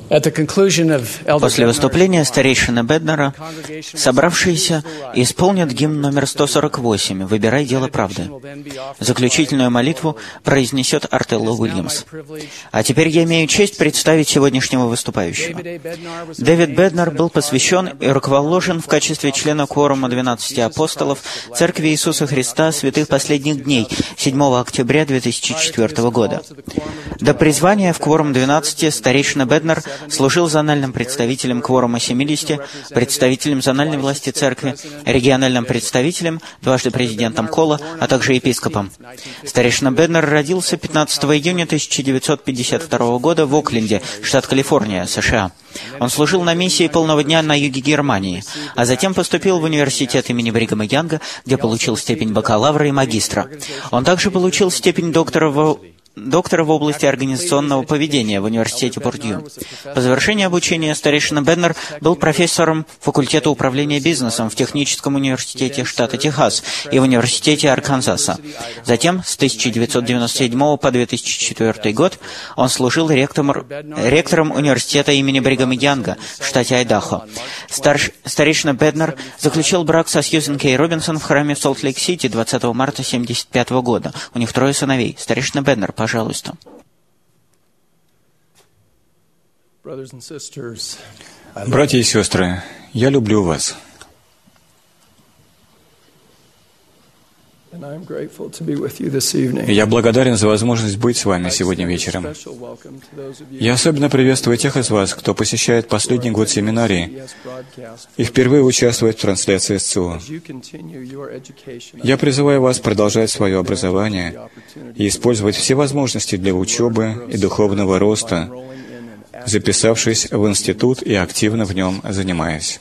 После выступления старейшины Беднера собравшиеся исполнят гимн номер 148 «Выбирай дело правды». Заключительную молитву произнесет Артелло Уильямс. А теперь я имею честь представить сегодняшнего выступающего. Дэвид Беднер был посвящен и руковоложен в качестве члена кворума 12 апостолов Церкви Иисуса Христа Святых Последних Дней 7 октября 2004 года. До призвания в кворум 12 старейшина Беднер служил зональным представителем кворума 70, представителем зональной власти церкви, региональным представителем, дважды президентом Кола, а также епископом. Старейшина Беднер родился 15 июня 1952 года в Окленде, штат Калифорния, США. Он служил на миссии полного дня на юге Германии, а затем поступил в университет имени Бригама Янга, где получил степень бакалавра и магистра. Он также получил степень доктора в области организационного поведения в университете Пурдью. По завершении обучения старейшина Беднер был профессором факультета управления бизнесом в Техническом университете штата Техас и в университете Арканзаса. Затем, с 1997 по 2004 год, он служил ректором университета имени Бригама Янга в штате Айдахо. Старейшина Беднер заключил брак со Сьюзен Кей Робинсон в храме в Солт-Лейк-Сити 20 марта 1975 года. У них 3 сыновей. Старейшина Беднер, пожалуйста. Братья и сестры, я люблю вас. Я благодарен за возможность быть с вами сегодня вечером. Я особенно приветствую тех из вас, кто посещает последний год семинарии и впервые участвует в трансляции СЦО. Я призываю вас продолжать свое образование и использовать все возможности для учебы и духовного роста, записавшись в институт и активно в нем занимаясь.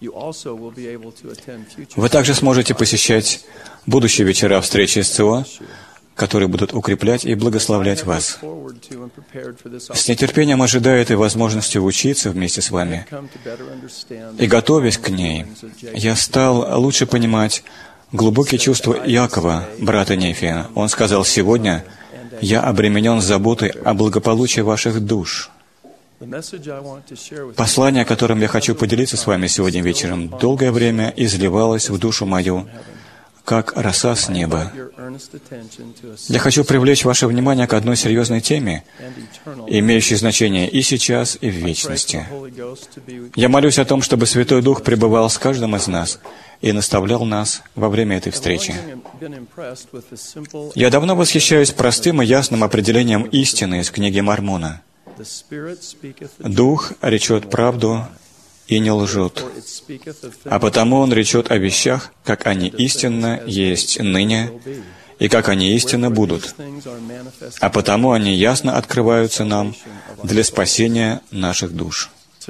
Вы также сможете посещать будущие вечера встречи СЦО, которые будут укреплять и благословлять вас. С нетерпением ожидаю этой возможности учиться вместе с вами. И готовясь к ней, я стал лучше понимать глубокие чувства Иакова, брата Нефия. Он сказал: «Сегодня я обременен заботой о благополучии ваших душ». Послание, которым я хочу поделиться с вами сегодня вечером, долгое время изливалось в душу мою, как роса с неба. Я хочу привлечь ваше внимание к одной серьезной теме, имеющей значение и сейчас, и в вечности. Я молюсь о том, чтобы Святой Дух пребывал с каждым из нас и наставлял нас во время этой встречи. Я давно восхищаюсь простым и ясным определением истины из книги Мормона. Дух речет правду и не лжет, а потому Он речет о вещах, как они истинно есть ныне, и как они истинно будут, а потому они ясно открываются нам для спасения наших душ.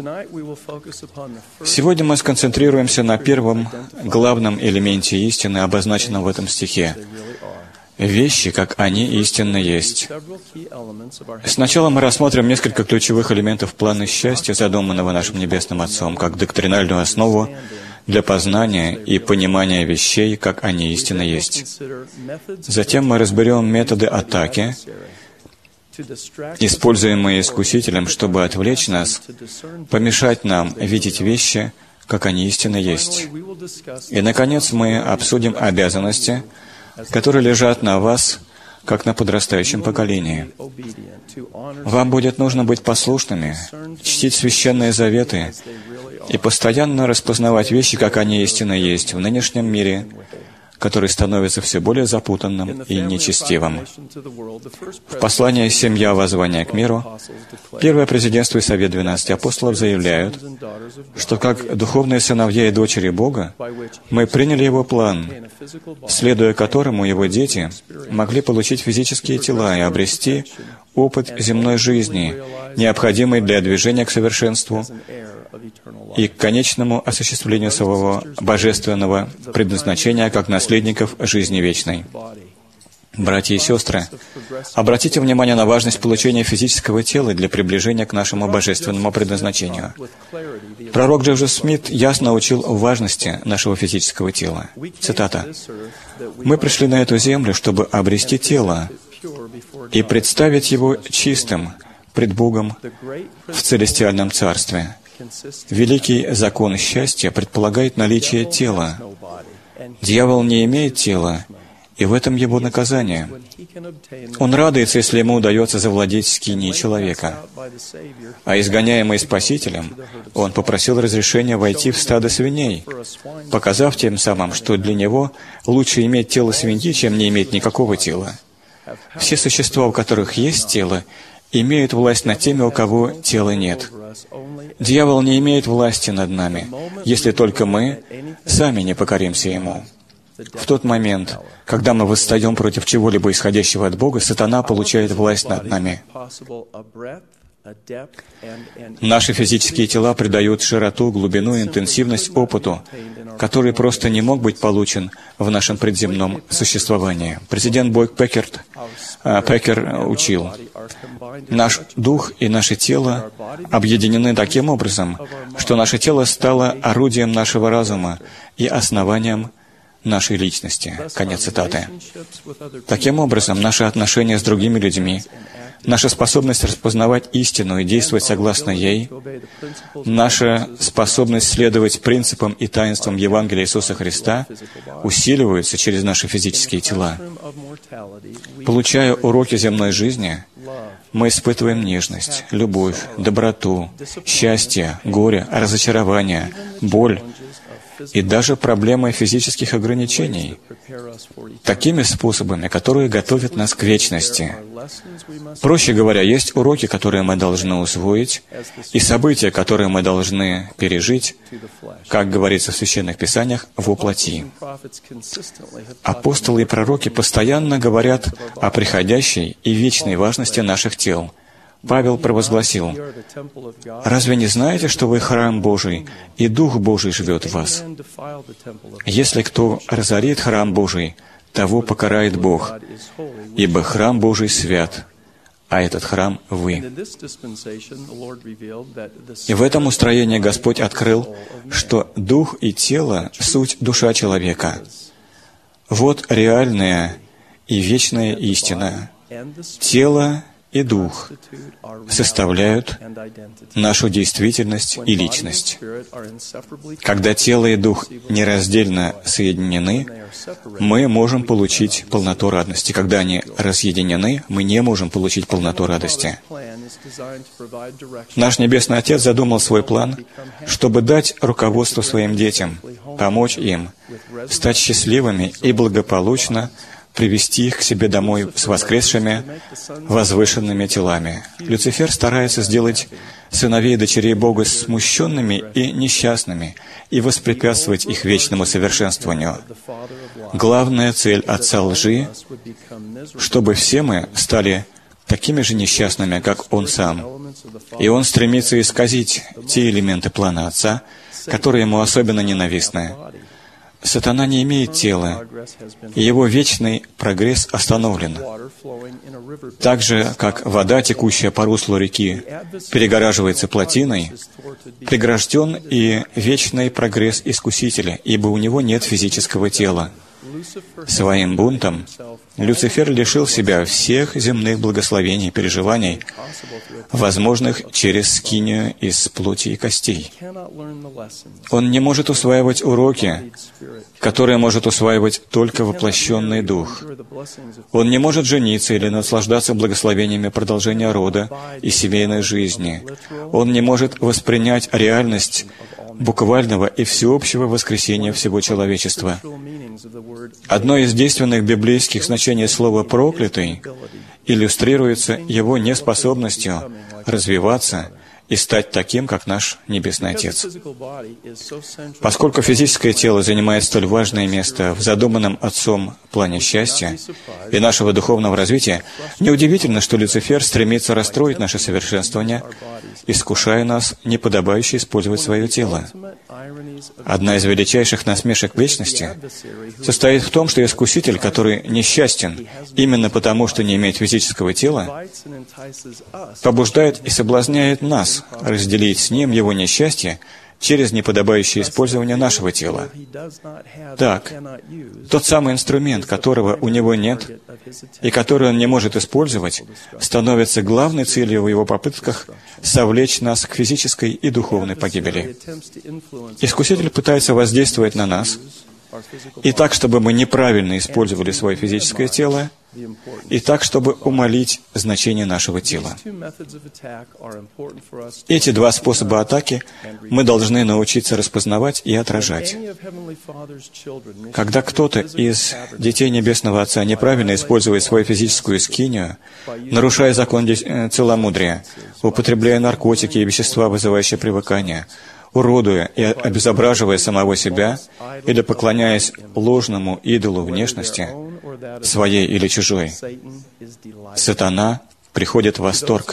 Сегодня мы сконцентрируемся на первом главном элементе истины, обозначенном в этом стихе. Вещи, как они истинно есть. Сначала мы рассмотрим несколько ключевых элементов плана счастья, задуманного нашим Небесным Отцом, как доктринальную основу для познания и понимания вещей, как они истинно есть. Затем мы разберем методы атаки, используемые искусителем, чтобы отвлечь нас, помешать нам видеть вещи, как они истинно есть. И, наконец, мы обсудим обязанности, которые лежат на вас, как на подрастающем поколении. Вам будет нужно быть послушными, чтить священные заветы и постоянно распознавать вещи, как они истинно есть в нынешнем мире, который становится все более запутанным и нечестивым. В послании «Семья. Воззвание к миру» Первое президентство и Совет 12 апостолов заявляют, что как духовные сыновья и дочери Бога мы приняли Его план, следуя которому Его дети могли получить физические тела и обрести опыт земной жизни, необходимый для движения к совершенству и к конечному осуществлению своего божественного предназначения как наследников жизни вечной. Братья и сестры, обратите внимание на важность получения физического тела для приближения к нашему божественному предназначению. Пророк Джозеф Смит ясно учил о важности нашего физического тела. Цитата: «Мы пришли на эту землю, чтобы обрести тело и представить его чистым пред Богом в Целестиальном Царстве. Великий закон счастья предполагает наличие тела. Дьявол не имеет тела, и в этом его наказание. Он радуется, если ему удается завладеть скинией человека. А изгоняемый Спасителем, он попросил разрешения войти в стадо свиней, показав тем самым, что для него лучше иметь тело свиньи, чем не иметь никакого тела. Все существа, у которых есть тело, имеют власть над теми, у кого тела нет. Дьявол не имеет власти над нами, если только мы сами не покоримся ему. В тот момент, когда мы восстаем против чего-либо исходящего от Бога, сатана получает власть над нами. Наши физические тела придают широту, глубину и интенсивность опыту, который просто не мог быть получен в нашем предземном существовании. Президент Бойк Пекер учил: наш дух и наше тело объединены таким образом, что наше тело стало орудием нашего разума и основанием нашей личности. Конец цитаты. Таким образом, наши отношения с другими людьми, наша способность распознавать истину и действовать согласно ей, наша способность следовать принципам и таинствам Евангелия Иисуса Христа усиливаются через наши физические тела. Получая уроки земной жизни, мы испытываем нежность, любовь, доброту, счастье, горе, разочарование, боль и даже проблемы физических ограничений, такими способами, которые готовят нас к вечности. Проще говоря, есть уроки, которые мы должны усвоить, и события, которые мы должны пережить, как говорится в Священных Писаниях, во плоти. Апостолы и пророки постоянно говорят о приходящей и вечной важности наших тел. Павел провозгласил: «Разве не знаете, что вы храм Божий, и Дух Божий живет в вас? Если кто разорит храм Божий, того покарает Бог, ибо храм Божий свят, а этот храм — вы». И в этом устроении Господь открыл, что дух и тело — суть душа человека. Вот реальная и вечная истина. Тело и дух составляют нашу действительность и личность. Когда тело и дух нераздельно соединены, мы можем получить полноту радости. Когда они разъединены, мы не можем получить полноту радости. Наш Небесный Отец задумал свой план, чтобы дать руководство своим детям, помочь им стать счастливыми и благополучно привести их к себе домой с воскресшими, возвышенными телами. Люцифер старается сделать сыновей и дочерей Бога смущенными и несчастными и воспрепятствовать их вечному совершенствованию. Главная цель отца лжи — чтобы все мы стали такими же несчастными, как он сам. И он стремится исказить те элементы плана отца, которые ему особенно ненавистны. Сатана не имеет тела, и его вечный прогресс остановлен. Так же, как вода, текущая по руслу реки, перегораживается плотиной, прегражден и вечный прогресс Искусителя, ибо у него нет физического тела. Своим бунтом Люцифер лишил себя всех земных благословений и переживаний, возможных через скинию из плоти и костей. Он не может усваивать уроки, которые может усваивать только воплощенный дух. Он не может жениться или наслаждаться благословениями продолжения рода и семейной жизни. Он не может воспринять реальность буквального и всеобщего воскресения всего человечества. Одно из действенных библейских значений слова «проклятый» иллюстрируется его неспособностью развиваться и стать таким, как наш Небесный Отец. Поскольку физическое тело занимает столь важное место в задуманном Отцом плане счастья и нашего духовного развития, неудивительно, что Люцифер стремится расстроить наше совершенствование, искушая нас неподобающе использовать свое тело. Одна из величайших насмешек вечности состоит в том, что Искуситель, который несчастен именно потому, что не имеет физического тела, побуждает и соблазняет нас разделить с Ним Его несчастье через неподобающее использование нашего тела. Так, тот самый инструмент, которого у него нет и который он не может использовать, становится главной целью в его попытках совлечь нас к физической и духовной погибели. Искуситель пытается воздействовать на нас, и так, чтобы мы неправильно использовали свое физическое тело, и так, чтобы умалить значение нашего тела. Эти два способа атаки мы должны научиться распознавать и отражать. Когда кто-то из детей Небесного Отца неправильно использует свою физическую скинию, нарушая закон целомудрия, употребляя наркотики и вещества, вызывающие привыкание, уродуя и обезображивая самого себя или поклоняясь ложному идолу внешности, своей или чужой, сатана приходит в восторг.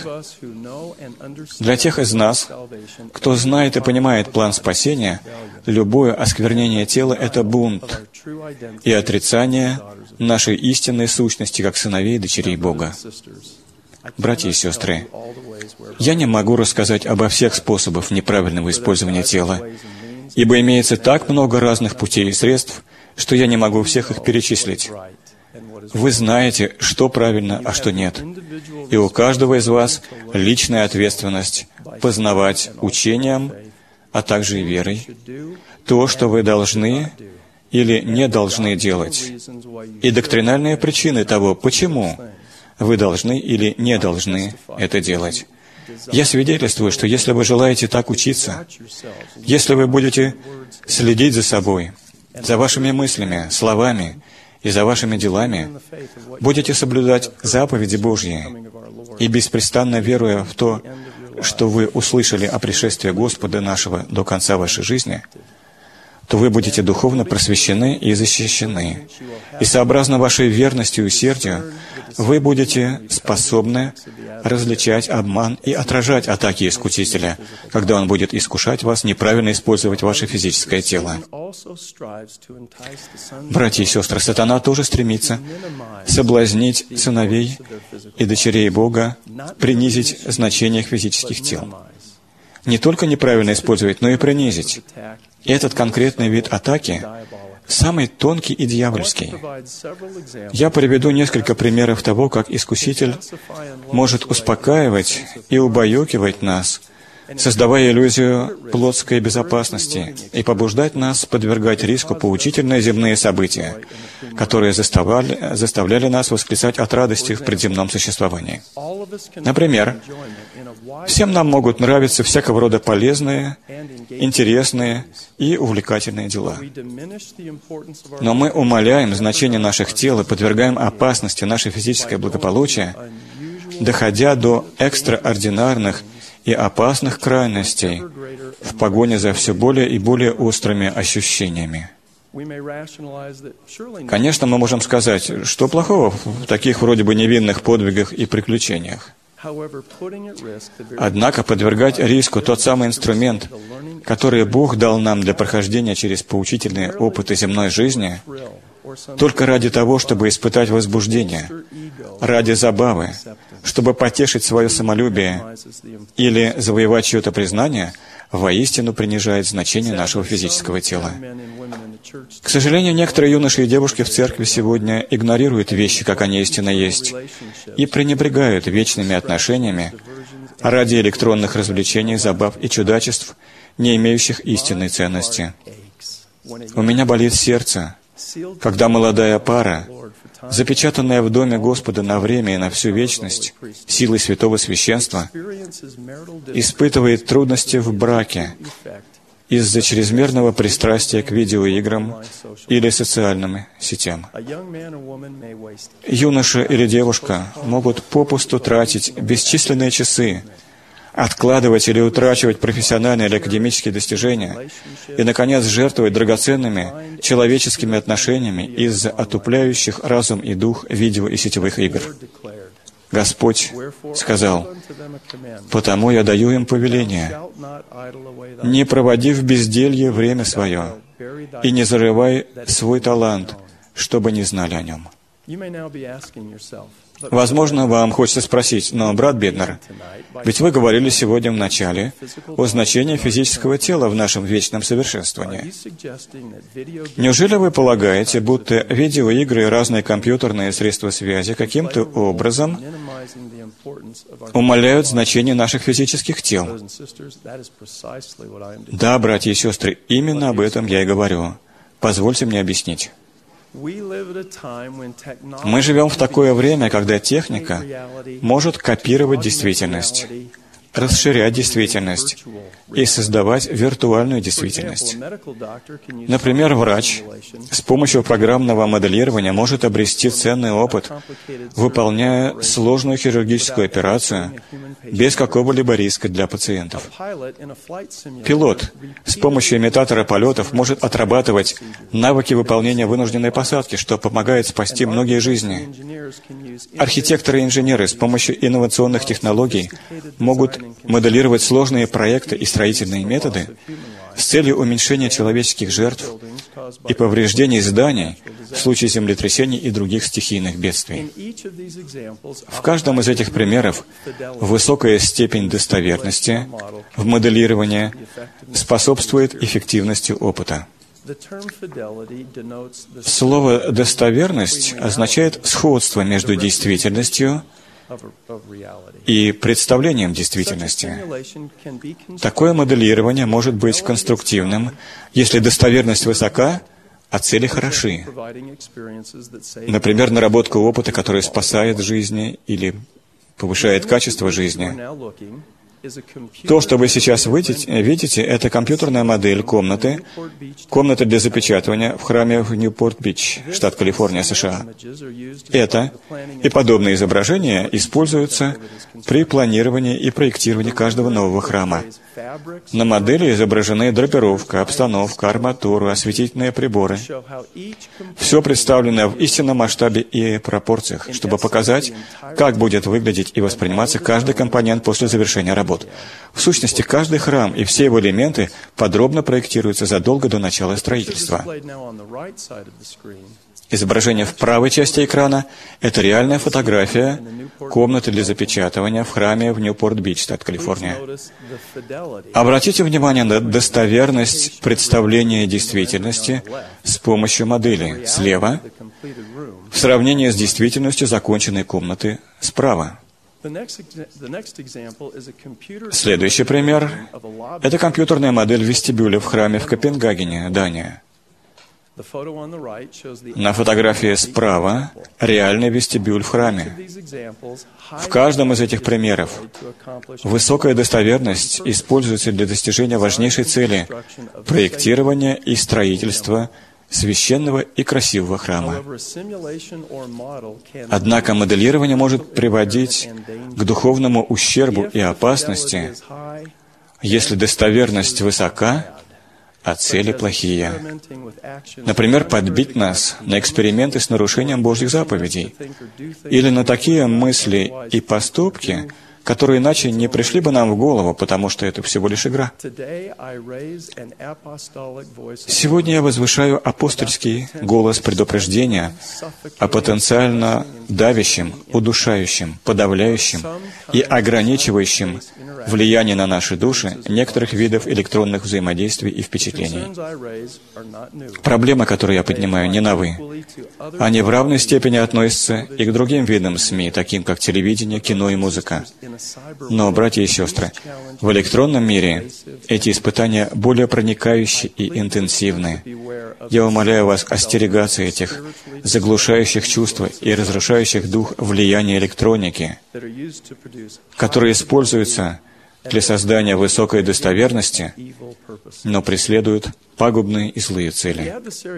Для тех из нас, кто знает и понимает план спасения, любое осквернение тела — это бунт и отрицание нашей истинной сущности как сыновей и дочерей Бога. Братья и сестры, я не могу рассказать обо всех способах неправильного использования тела, ибо имеется так много разных путей и средств, что я не могу всех их перечислить. Вы знаете, что правильно, а что нет. И у каждого из вас личная ответственность познавать учением, а также и верой, то, что вы должны или не должны делать, и доктринальные причины того, почему вы должны или не должны это делать. Я свидетельствую, что если вы желаете так учиться, если вы будете следить за собой, за вашими мыслями, словами и за вашими делами, будете соблюдать заповеди Божьи и беспрестанно веруя в то, что вы услышали о пришествии Господа нашего до конца вашей жизни, то вы будете духовно просвещены и защищены. И сообразно вашей верности и усердию, вы будете способны различать обман и отражать атаки Искусителя, когда он будет искушать вас неправильно использовать ваше физическое тело. Братья и сестры, сатана тоже стремится соблазнить сыновей и дочерей Бога, принизить значение их физических тел. Не только неправильно использовать, но и принизить. И этот конкретный вид атаки самый тонкий и дьявольский. Я приведу несколько примеров того, как Искуситель может успокаивать и убаюкивать нас, создавая иллюзию плотской безопасности и побуждать нас подвергать риску поучительные земные события, которые заставляли нас восклицать от радости в предземном существовании. Например, всем нам могут нравиться всякого рода полезные, интересные и увлекательные дела. Но мы умаляем значение наших тел и подвергаем опасности наше физическое благополучие, доходя до экстраординарных и опасных крайностей в погоне за все более и более острыми ощущениями. Конечно, мы можем сказать, что плохого в таких вроде бы невинных подвигах и приключениях. Однако подвергать риску тот самый инструмент, который Бог дал нам для прохождения через поучительные опыты земной жизни, только ради того, чтобы испытать возбуждение, ради забавы, чтобы потешить свое самолюбие или завоевать чье-то признание, воистину принижает значение нашего физического тела. К сожалению, некоторые юноши и девушки в церкви сегодня игнорируют вещи, как они истинно есть, и пренебрегают вечными отношениями ради электронных развлечений, забав и чудачеств, не имеющих истинной ценности. У меня болит сердце, когда молодая пара, запечатанная в доме Господа на время и на всю вечность силой святого священства, испытывает трудности в браке из-за чрезмерного пристрастия к видеоиграм или социальным сетям. Юноша или девушка могут попусту тратить бесчисленные часы, откладывать или утрачивать профессиональные или академические достижения и, наконец, жертвовать драгоценными человеческими отношениями из-за отупляющих разум и дух видео и сетевых игр. Господь сказал: «Потому я даю им повеление: не проводи в безделье время свое, и не зарывай свой талант, чтобы не знали о нем». Возможно, вам хочется спросить, но, брат Беднер, ведь вы говорили сегодня в начале о значении физического тела в нашем вечном совершенствовании. Неужели вы полагаете, будто видеоигры и разные компьютерные средства связи каким-то образом умаляют значение наших физических тел? Да, братья и сестры, именно об этом я и говорю. Позвольте мне объяснить. Мы живем в такое время, когда техника может копировать действительность, расширять действительность и создавать виртуальную действительность. Например, врач с помощью программного моделирования может обрести ценный опыт, выполняя сложную хирургическую операцию без какого-либо риска для пациентов. Пилот с помощью имитатора полетов может отрабатывать навыки выполнения вынужденной посадки, что помогает спасти многие жизни. Архитекторы и инженеры с помощью инновационных технологий могут моделировать сложные проекты и строительные методы с целью уменьшения человеческих жертв и повреждений зданий в случае землетрясений и других стихийных бедствий. В каждом из этих примеров высокая степень достоверности в моделировании способствует эффективности опыта. Слово «достоверность» означает сходство между действительностью и представлением действительности. Такое моделирование может быть конструктивным, если достоверность высока, а цели хороши. Например, наработка опыта, который спасает жизни или повышает качество жизни. То, что вы сейчас видите, это компьютерная модель комнаты для запечатывания в храме в Ньюпорт-Бич, штат Калифорния, США. Это и подобные изображения используются при планировании и проектировании каждого нового храма. На модели изображены драпировка, обстановка, арматура, осветительные приборы. Все представлено в истинном масштабе и пропорциях, чтобы показать, как будет выглядеть и восприниматься каждый компонент после завершения работ. В сущности, каждый храм и все его элементы подробно проектируются задолго до начала строительства. Изображение в правой части экрана — это реальная фотография комнаты для запечатывания в храме в Ньюпорт-Бич, штат Калифорния. Обратите внимание на достоверность представления действительности с помощью модели слева в сравнении с действительностью законченной комнаты справа. Следующий пример — это компьютерная модель вестибюля в храме в Копенгагене, Дания. На фотографии справа реальный вестибюль в храме. В каждом из этих примеров высокая достоверность используется для достижения важнейшей цели — проектирования и строительства священного и красивого храма. Однако моделирование может приводить к духовному ущербу и опасности, если достоверность высока, а цели плохие. Например, подбить нас на эксперименты с нарушением Божьих заповедей или на такие мысли и поступки, которые иначе не пришли бы нам в голову, потому что это всего лишь игра. Сегодня я возвышаю апостольский голос предупреждения о потенциально давящем, удушающем, подавляющем и ограничивающем влияние на наши души некоторых видов электронных взаимодействий и впечатлений. Проблемы, которые я поднимаю, не новы. Они в равной степени относятся и к другим видам СМИ, таким как телевидение, кино и музыка. Но, братья и сестры, в электронном мире эти испытания более проникающие и интенсивны. Я умоляю вас остерегаться этих заглушающих чувства и разрушающих дух влияния электроники, которые используются для создания высокой достоверности, но преследуют пагубные и злые цели.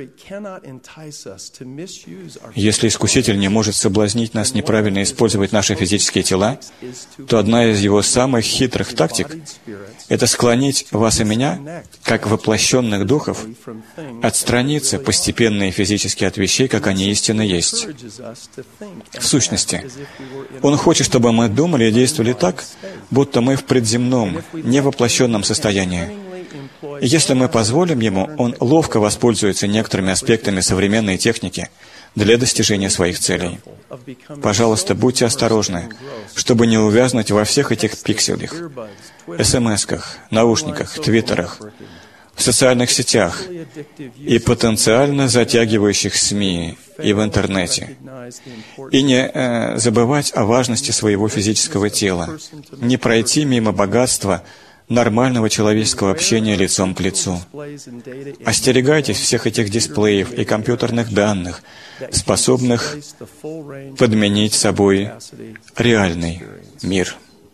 Если искуситель не может соблазнить нас неправильно использовать наши физические тела, то одна из его самых хитрых тактик — это склонить вас и меня, как воплощенных духов, отстраниться постепенно и физически от вещей, как они истинно есть. В сущности, он хочет, чтобы мы думали и действовали так, будто мы в предземном, невоплощенном состоянии. И если мы позволим ему, он ловко воспользуется некоторыми аспектами современной техники для достижения своих целей. Пожалуйста, будьте осторожны, чтобы не увязнуть во всех этих пикселях, СМС-ках, наушниках, твиттерах, в социальных сетях и потенциально затягивающих СМИ и в интернете. И не забывать о важности своего физического тела, не пройти мимо богатства нормального человеческого общения лицом к лицу. Остерегайтесь всех этих дисплеев и компьютерных данных, способных подменить собой реальный мир.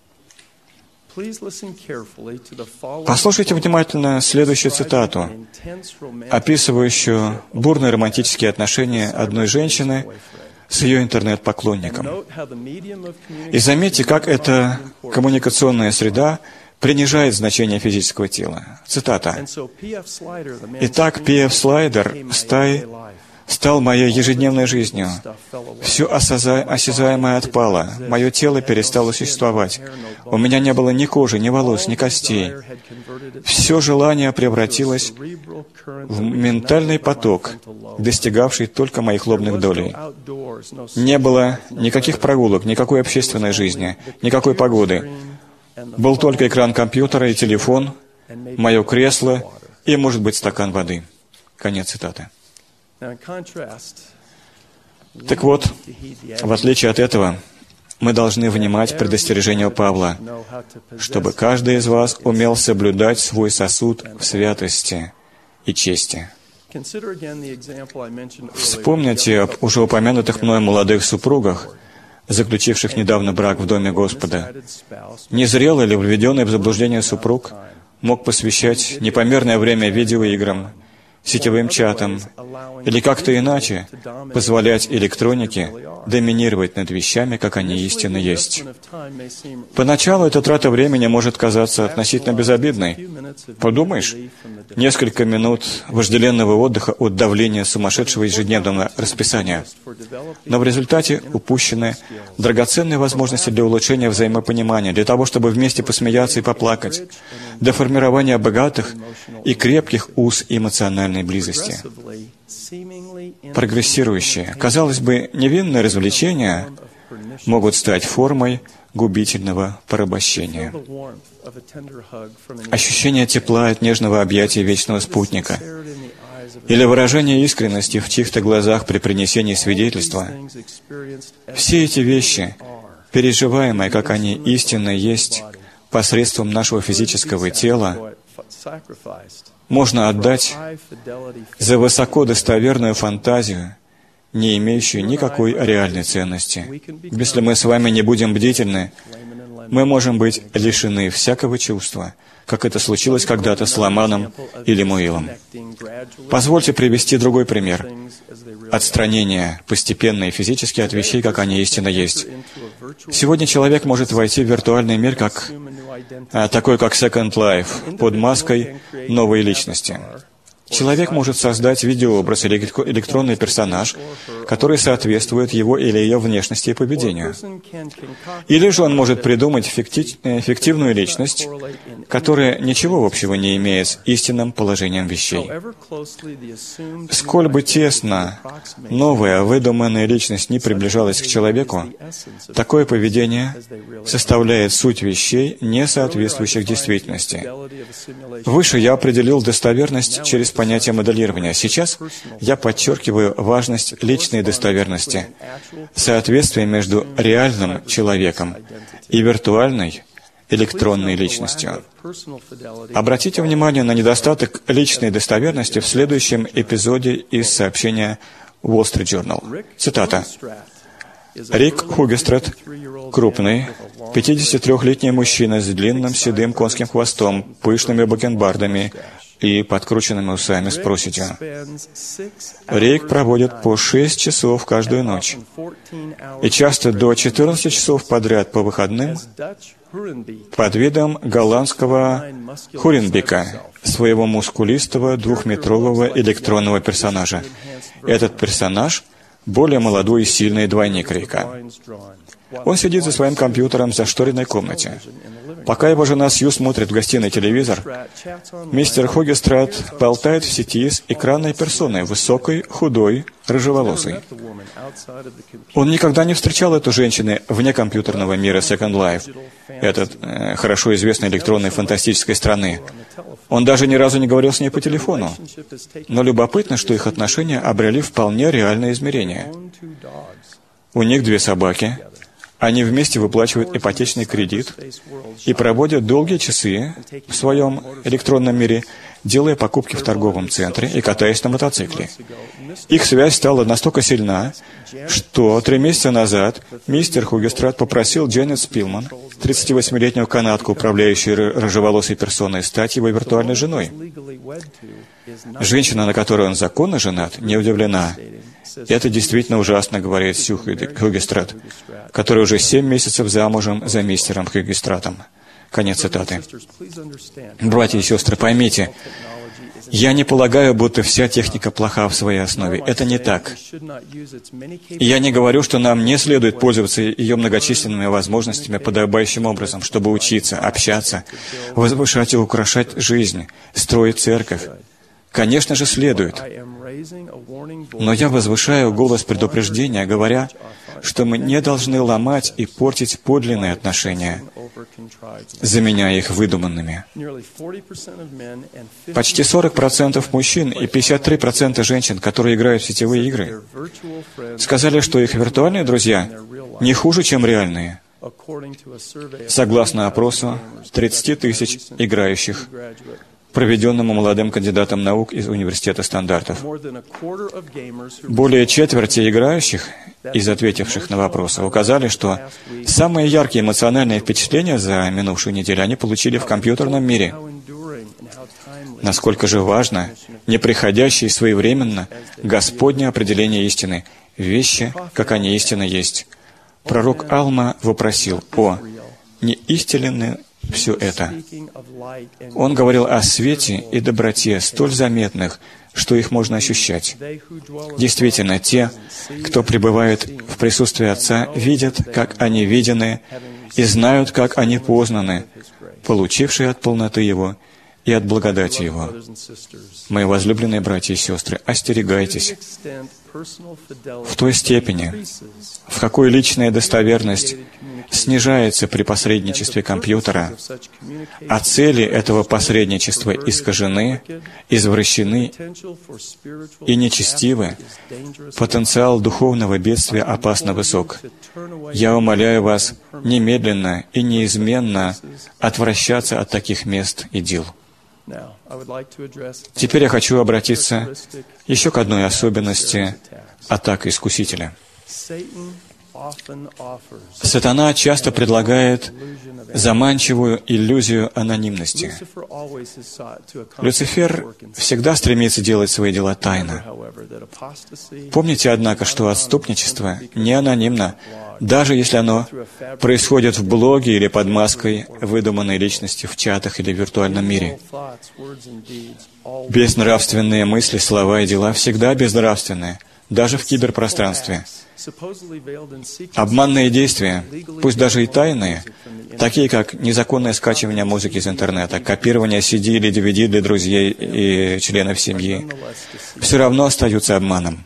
Послушайте внимательно следующую цитату, описывающую бурные романтические отношения одной женщины с ее интернет-поклонником. И заметьте, как эта коммуникационная среда принижает значение физического тела. Цитата. «Итак, P.F. Слайдер стал моей ежедневной жизнью. Все осязаемое отпало, мое тело перестало существовать. У меня не было ни кожи, ни волос, ни костей. Все желание превратилось в ментальный поток, достигавший только моих лобных долей. Не было никаких прогулок, никакой общественной жизни, никакой погоды. Был только экран компьютера и телефон, мое кресло и, может быть, стакан воды». Конец цитаты. Так вот, в отличие от этого, мы должны внимать предостережению Павла, чтобы каждый из вас умел соблюдать свой сосуд в святости и чести. Вспомните об уже упомянутых мною молодых супругах, заключивших недавно брак в Доме Господа. Незрелый или введенный в заблуждение супруг мог посвящать непомерное время видеоиграм, сетевым чатам или как-то иначе позволять электронике доминировать над вещами, как они истинно есть. Поначалу эта трата времени может казаться относительно безобидной. Подумаешь, несколько минут вожделенного отдыха от давления сумасшедшего ежедневного расписания. Но в результате упущены драгоценные возможности для улучшения взаимопонимания, для того, чтобы вместе посмеяться и поплакать, для формирования богатых и крепких уз эмоциональной близости. Прогрессирующие, казалось бы, невинные развлечения могут стать формой губительного порабощения. Ощущение тепла от нежного объятия вечного спутника или выражение искренности в чьих-то глазах при принесении свидетельства. Все эти вещи, переживаемые, как они истинно есть, посредством нашего физического тела, можно отдать за высоко достоверную фантазию, не имеющую никакой реальной ценности. Если мы с вами не будем бдительны, мы можем быть лишены всякого чувства, как это случилось когда-то с Ламаном или Муилом. Позвольте привести другой пример. Отстранение постепенно и физически от вещей, как они истинно есть. Сегодня человек может войти в виртуальный мир, такой как Second Life, под маской новой личности. Человек может создать видеообраз или электронный персонаж, который соответствует его или ее внешности и поведению. Или же он может придумать фиктивную личность, которая ничего общего не имеет с истинным положением вещей. Сколь бы тесно новая выдуманная личность не приближалась к человеку, такое поведение составляет суть вещей, не соответствующих действительности. Выше я определил достоверность через понятие моделирования. Сейчас я подчеркиваю важность личной достоверности, соответствие между реальным человеком и виртуальной электронной личностью. Обратите внимание на недостаток личной достоверности в следующем эпизоде из сообщения Wall Street Journal. Цитата. Рик Хугестрат, крупный, 53-летний мужчина с длинным седым конским хвостом, пышными бакенбардами и подкрученными усами с проседью. Рик проводит по 6 часов каждую ночь, и часто до 14 часов подряд по выходным под видом голландского Хуренбека, своего мускулистого двухметрового электронного персонажа. Этот персонаж — более молодой и сильный двойник Рика. Он сидит за своим компьютером в зашторенной комнате. Пока его жена Сью смотрит в гостиной телевизор, мистер Хугестрат болтает в сети с экранной персоной, высокой, худой, рыжеволосой. Он никогда не встречал эту женщину вне компьютерного мира Second Life, этот хорошо известной электронной фантастической страны. Он даже ни разу не говорил с ней по телефону. Но любопытно, что их отношения обрели вполне реальное измерение. У них 2 собаки. Они вместе выплачивают ипотечный кредит и проводят долгие часы в своем электронном мире, делая покупки в торговом центре и катаясь на мотоцикле. Их связь стала настолько сильна, что 3 месяца назад мистер Хугестрат попросил Дженнет Спилман, 38-летнюю канадку, управляющую рыжеволосой персоной, стать его виртуальной женой. Женщина, на которую он законно женат, не удивлена. «Это действительно ужасно», — говорит Сью Хугестрат, который уже 7 месяцев замужем за мистером Хугестратом. Конец цитаты. Братья и сестры, поймите, я не полагаю, будто вся техника плоха в своей основе. Это не так. И я не говорю, что нам не следует пользоваться ее многочисленными возможностями подобающим образом, чтобы учиться, общаться, возвышать и украшать жизнь, строить церковь. Конечно же, следует. Но я возвышаю голос предупреждения, говоря, что мы не должны ломать и портить подлинные отношения, заменяя их выдуманными. Почти 40% мужчин и 53% женщин, которые играют в сетевые игры, сказали, что их виртуальные друзья не хуже, чем реальные, согласно опросу 30 тысяч играющих, проведенному молодым кандидатом наук из Университета стандартов. Более четверти играющих из ответивших на вопросы указали, что самые яркие эмоциональные впечатления за минувшую неделю они получили в компьютерном мире. Насколько же важно неприходящее своевременно Господне определение истины, вещи, как они истинно есть. Пророк Алма вопросил: «О, не истинны все это?» Он говорил о свете и доброте, столь заметных, что их можно ощущать. Действительно, те, кто пребывает в присутствии Отца, видят, как они видены, и знают, как они познаны, получившие от полноты Его и от благодати Его. Мои возлюбленные братья и сестры, остерегайтесь. В той степени, в какой личная достоверность снижается при посредничестве компьютера, а цели этого посредничества искажены, извращены и нечестивы, потенциал духовного бедствия опасно высок. Я умоляю вас немедленно и неизменно отвращаться от таких мест и дел. Теперь я хочу обратиться еще к одной особенности атак искусителя. Сатана часто предлагает заманчивую иллюзию анонимности. Люцифер всегда стремится делать свои дела тайно. Помните, однако, что отступничество не анонимно, даже если оно происходит в блоге или под маской выдуманной личности в чатах или в виртуальном мире. Безнравственные мысли, слова и дела всегда безнравственные, даже в киберпространстве. Обманные действия, пусть даже и тайные, такие как незаконное скачивание музыки из интернета, копирование CD или DVD для друзей и членов семьи, все равно остаются обманом.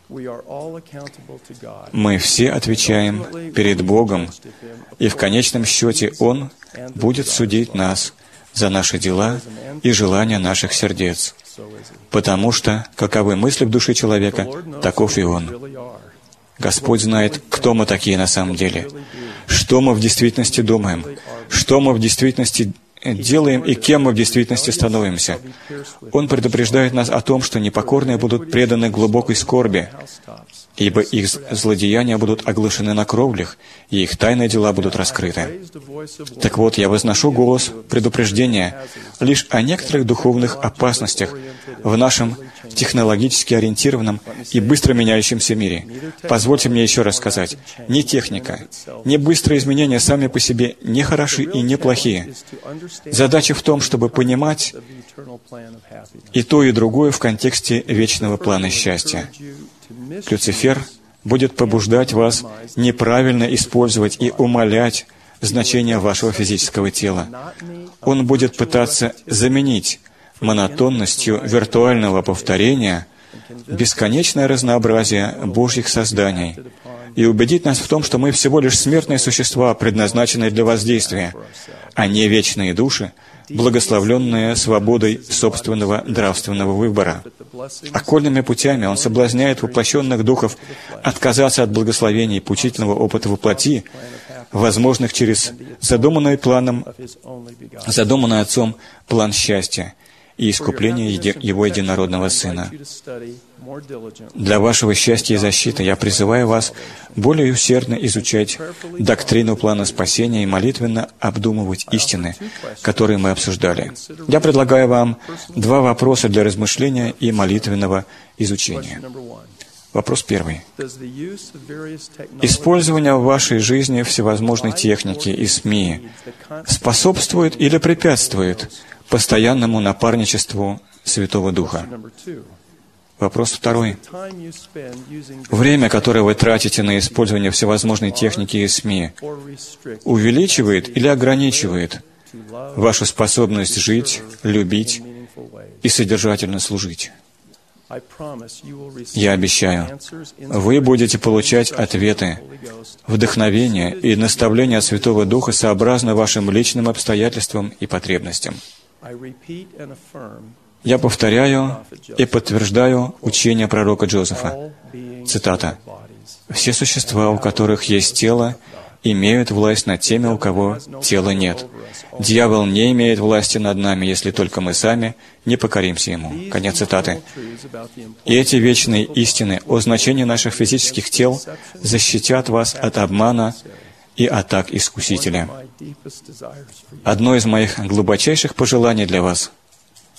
Мы все отвечаем перед Богом, и в конечном счете Он будет судить нас за наши дела и желания наших сердец, потому что, каковы мысли в душе человека, таков и он. Господь знает, кто мы такие на самом деле, что мы в действительности думаем, что мы в действительности делаем и кем мы в действительности становимся. Он предупреждает нас о том, что непокорные будут преданы глубокой скорби, ибо их злодеяния будут оглашены на кровлях, и их тайные дела будут раскрыты. Так вот, я возношу голос предупреждения лишь о некоторых духовных опасностях в нашем технологически ориентированном и быстро меняющемся мире. Позвольте мне еще раз сказать, ни техника, ни быстрые изменения сами по себе не хороши и не плохие. Задача в том, чтобы понимать и то, и другое в контексте вечного плана счастья. Люцифер будет побуждать вас неправильно использовать и умалять значение вашего физического тела. Он будет пытаться заменить монотонностью виртуального повторения бесконечное разнообразие Божьих созданий и убедить нас в том, что мы всего лишь смертные существа, предназначенные для воздействия, а не вечные души, благословленные свободой собственного нравственного выбора. Окольными путями он соблазняет воплощенных духов отказаться от благословений и поучительного опыта воплоти, возможных через задуманный Отцом план счастья и искупления Его единородного Сына. Для вашего счастья и защиты я призываю вас более усердно изучать доктрину плана спасения и молитвенно обдумывать истины, которые мы обсуждали. Я предлагаю вам 2 вопроса для размышления и молитвенного изучения. Вопрос первый. Использование в вашей жизни всевозможной техники и СМИ способствует или препятствует постоянному напарничеству Святого Духа? Вопрос второй. Время, которое вы тратите на использование всевозможной техники и СМИ, увеличивает или ограничивает вашу способность жить, любить и содержательно служить? Я обещаю, вы будете получать ответы, вдохновение и наставления от Святого Духа сообразно вашим личным обстоятельствам и потребностям. Я повторяю и подтверждаю учение пророка Джозефа. Цитата. «Все существа, у которых есть тело, имеют власть над теми, у кого тела нет. Дьявол не имеет власти над нами, если только мы сами не покоримся ему». Конец цитаты. И эти вечные истины о значении наших физических тел защитят вас от обмана и атак искусителя. Одно из моих глубочайших пожеланий для вас —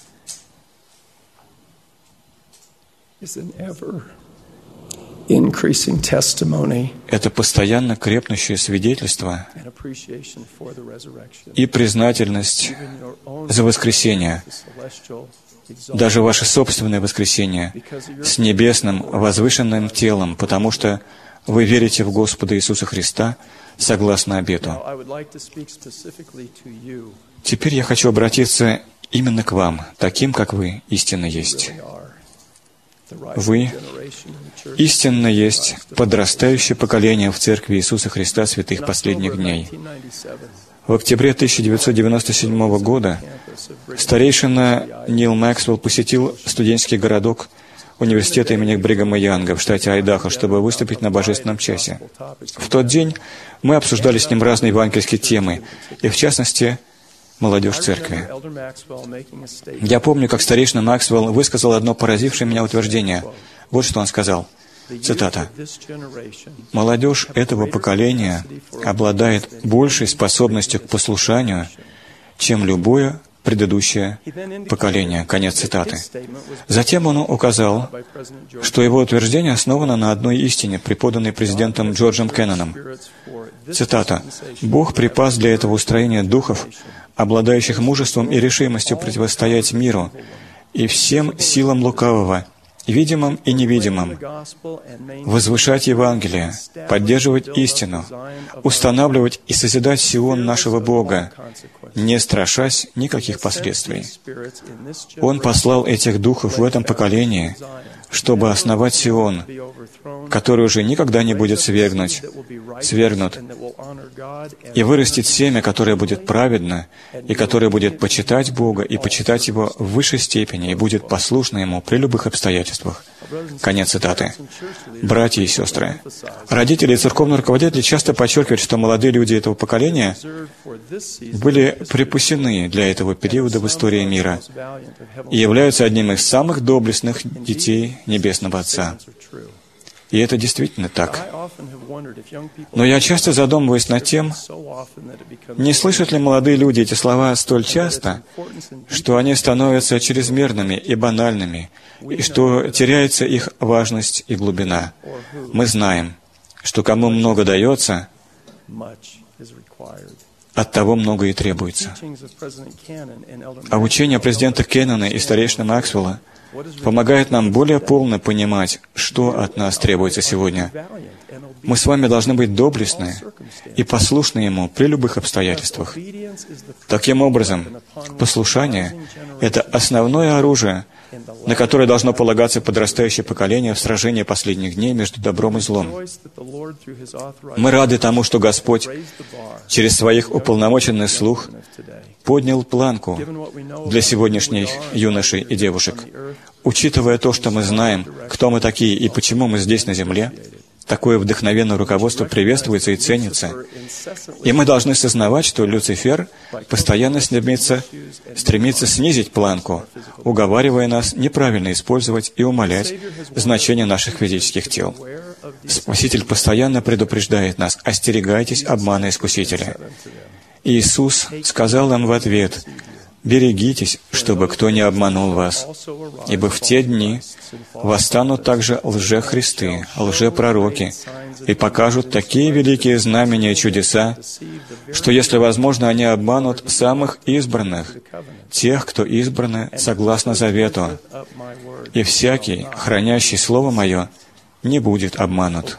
это постоянно крепнущее свидетельство и признательность за воскресение, даже ваше собственное воскресение, с небесным возвышенным телом, потому что вы верите в Господа Иисуса Христа согласно обету. Теперь я хочу обратиться именно к вам, таким, как вы истинно есть. Вы истинно есть подрастающее поколение в Церкви Иисуса Христа святых последних дней. В октябре 1997 года старейшина Нил Максвелл посетил студенческий городок университета имени Бригама Янга в штате Айдахо, чтобы выступить на божественном часе. В тот день мы обсуждали с ним разные евангельские темы, и в частности, молодежь церкви. Я помню, как старейшина Максвелл высказал одно поразившее меня утверждение. Вот что он сказал. Цитата. «Молодежь этого поколения обладает большей способностью к послушанию, чем любое предыдущее поколение». Конец цитаты. Затем он указал, что его утверждение основано на одной истине, преподанной президентом Джорджем Кенноном. Цитата. «Бог припас для этого устроения духов, обладающих мужеством и решимостью противостоять миру и всем силам лукавого, видимым и невидимым, возвышать Евангелие, поддерживать истину, устанавливать и созидать Сион нашего Бога, не страшась никаких последствий. Он послал этих духов в этом поколении, чтобы основать Сион, который уже никогда не будет свергнут, и вырастет семя, которое будет праведно, и которое будет почитать Бога и почитать Его в высшей степени, и будет послушно Ему при любых обстоятельствах». Конец цитаты. Братья и сестры, родители и церковные руководители часто подчеркивают, что молодые люди этого поколения были припасены для этого периода в истории мира и являются одним из самых доблестных детей Небесного Отца. И это действительно так. Но я часто задумываюсь над тем, не слышат ли молодые люди эти слова столь часто, что они становятся чрезмерными и банальными, и что теряется их важность и глубина. Мы знаем, что кому много дается, от того много и требуется. А учение президента Кеннона и старейшины Максвелла помогает нам более полно понимать, что от нас требуется сегодня. Мы с вами должны быть доблестны и послушны Ему при любых обстоятельствах. Таким образом, послушание — это основное оружие, на которое должно полагаться подрастающее поколение в сражении последних дней между добром и злом. Мы рады тому, что Господь через своих уполномоченных слух поднял планку для сегодняшних юношей и девушек. Учитывая то, что мы знаем, кто мы такие и почему мы здесь на земле, такое вдохновенное руководство приветствуется и ценится. И мы должны сознавать, что Люцифер постоянно стремится снизить планку, уговаривая нас неправильно использовать и умалять значение наших физических тел. Спаситель постоянно предупреждает нас: остерегайтесь обмана искусителя. Иисус сказал нам в ответ: «Берегитесь, чтобы кто не обманул вас, ибо в те дни восстанут также лжехристы, лжепророки, и покажут такие великие знамения и чудеса, что, если возможно, они обманут самых избранных, тех, кто избраны согласно завету, и всякий, хранящий Слово Мое, не будет обманут».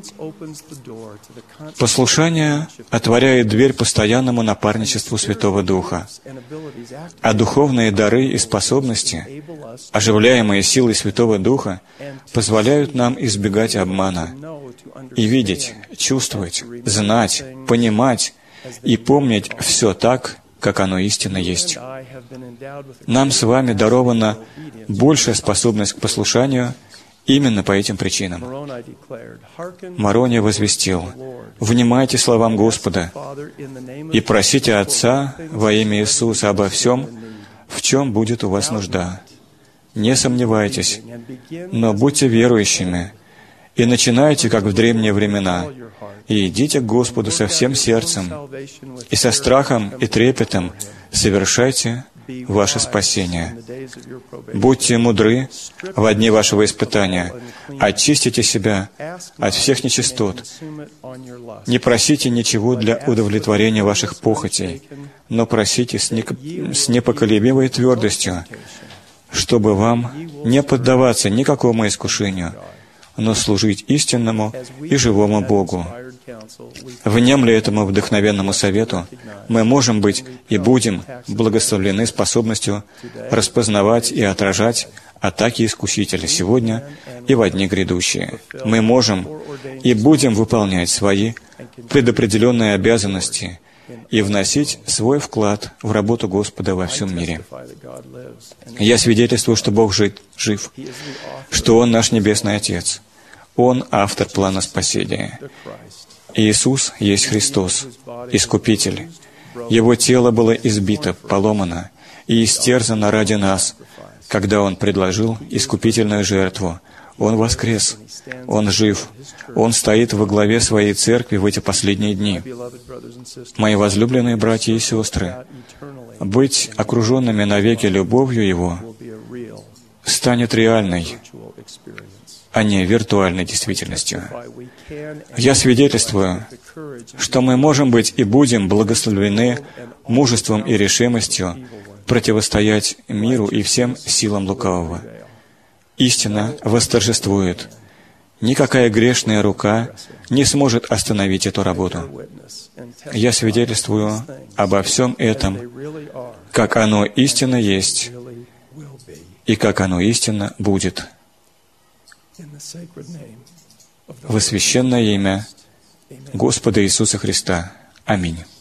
Послушание отворяет дверь постоянному напарничеству Святого Духа, а духовные дары и способности, оживляемые силой Святого Духа, позволяют нам избегать обмана и видеть, чувствовать, знать, понимать и помнить все так, как оно истинно есть. Нам с вами дарована большая способность к послушанию именно по этим причинам. Морони возвестил: «Внимайте словам Господа и просите Отца во имя Иисуса обо всем, в чем будет у вас нужда. Не сомневайтесь, но будьте верующими, и начинайте, как в древние времена, и идите к Господу со всем сердцем, и со страхом и трепетом совершайте ваше спасение. Будьте мудры во дни вашего испытания, очистите себя от всех нечистот. Не просите ничего для удовлетворения ваших похотей, но просите с непоколебимой твердостью, чтобы вам не поддаваться никакому искушению, но служить истинному и живому Богу. Внемля этому вдохновенному совету, мы можем быть и будем благословлены способностью распознавать и отражать атаки искусителя сегодня и во дни грядущие. Мы можем и будем выполнять свои предопределенные обязанности и вносить свой вклад в работу Господа во всем мире. Я свидетельствую, что Бог жив, что Он наш Небесный Отец. Он автор плана спасения. Иисус есть Христос, Искупитель. Его тело было избито, поломано и истерзано ради нас, когда Он предложил искупительную жертву. Он воскрес, Он жив, Он стоит во главе Своей Церкви в эти последние дни. Мои возлюбленные братья и сестры, быть окруженными навеки любовью Его станет реальной, а не виртуальной действительностью. Я свидетельствую, что мы можем быть и будем благословлены мужеством и решимостью противостоять миру и всем силам лукавого. Истина восторжествует. Никакая грешная рука не сможет остановить эту работу. Я свидетельствую обо всем этом, как оно истинно есть и как оно истинно будет. Во священное имя Господа Иисуса Христа. Аминь.